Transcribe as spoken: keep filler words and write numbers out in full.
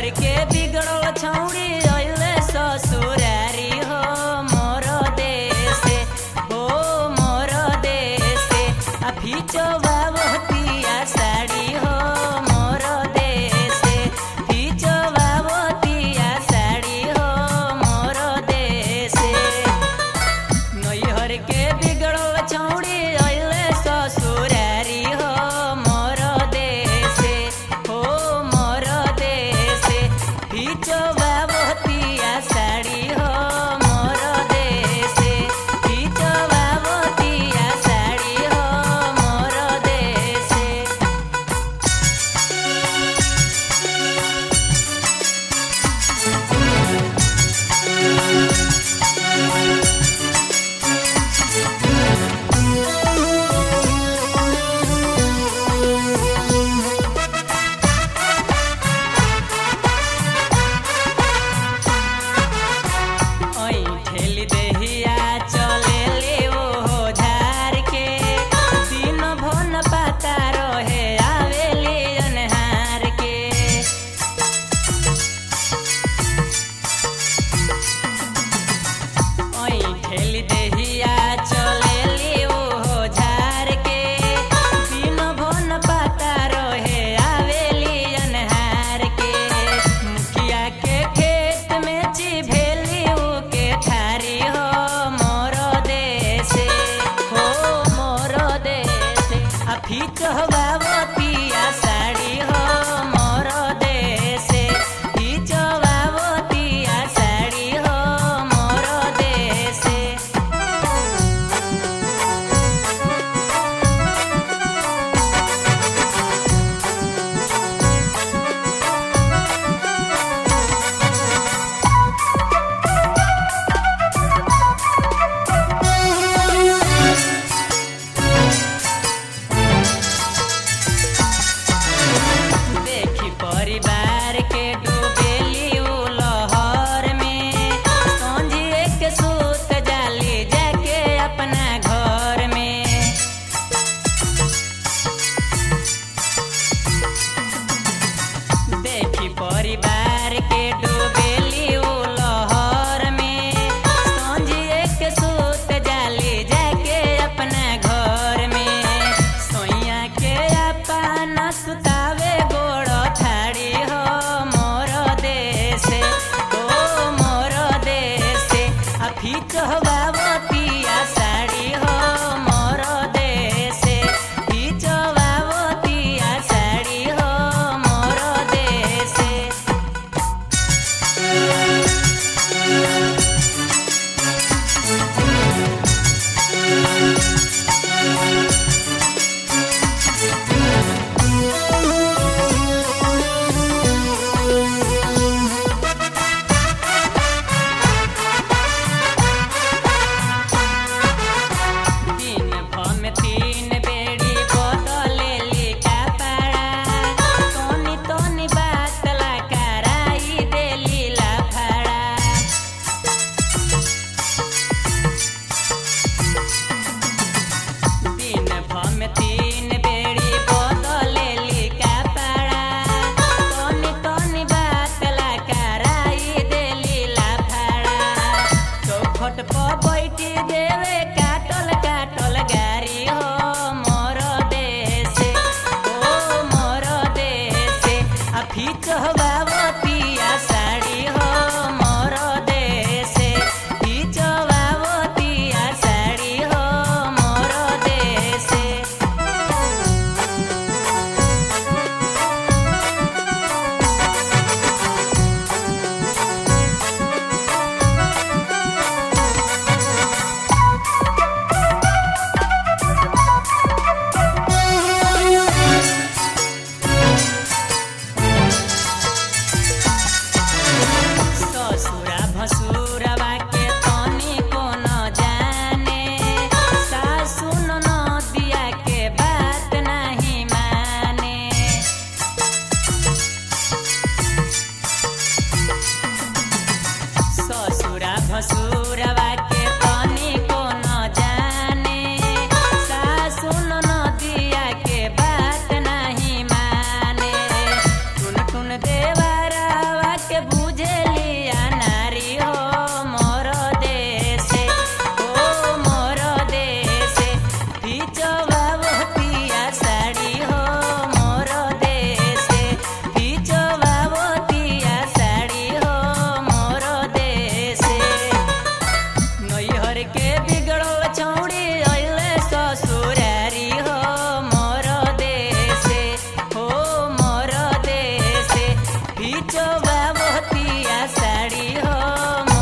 नैहर के बिगड़ल छौड़ी अइले ससुरारी हो मोर देशे हो मोर देशे आ फिचवावतिया साड़ी हो मोर देशे फिचवावतिया साड़ी हो मोर देशे नैहर के बिगड़ल छौड़ी अइले ससुरारी हो मोर देशे हो मोर देशे फिचवावतिया साड़ी हो मोर देशे फिचवावतिया साड़ी हो मोर देशे ठेली देहिया चलेले ओहो झार के दिन भन पाता रहे आवेली अनहार के ठेली देहिया चलेली ओहो झार के दिन भन पाता रहे आवेली अनहार के मुखिया के खेत में चिभेली के थारी हो मोर देशे हो मोर देशे आ फिचवावतिया साड़ी हो मोर देशे फिचवावतिया साड़ी हो मोर देशे देखी परिवार के डूबेली उ लहर में संझिए के सूत जाली जाके अपना घर में देखी परिवार के डूबेली उ लहर में संझिए के सूत जाली जाके अपना घर में सोइया के अपना सुतावे गोड़ थाड़ी हो मोर देशे हो मोर देशे आ फिचवावतिया साड़ी हो मोर देशे फिचवावतिया साड़ी हो मोर देशे दिन भर में तीन बेड़ी बदलेली कपड़ा तोनी तोनी बात ला कराई देली लफड़ा दिन भर में तीन बेड़ी बदलेली कपड़ा तोनी तोनी बात ला कराई देली लफड़ा चौखट पर बैठी देवे काटल काटल गारी हो मोर देशे हो मोर देशे आ फिचवावतिया साड़ी हो मोर देशे फिचवावतिया साड़ी हो मोर देशे ससुरा भसुरवा के तनी को न जाने सासु ननदिया के बात नहीं माने ससुरा भसुरवा के तनी को न जाने सासु ननदिया के बात नहीं माने टुन टुन देवरवा के बुझेलिया नारी हो मोर देश हो मोर देश पिचवावतिया साड़ी हो मोर देश पिचवावतिया साड़ी हो मोर देश नैहर के बिगड़ल छौड़ी अइले ससुरारी हो मोर देश हो मोर देश पिचवावतिया साड़ी हो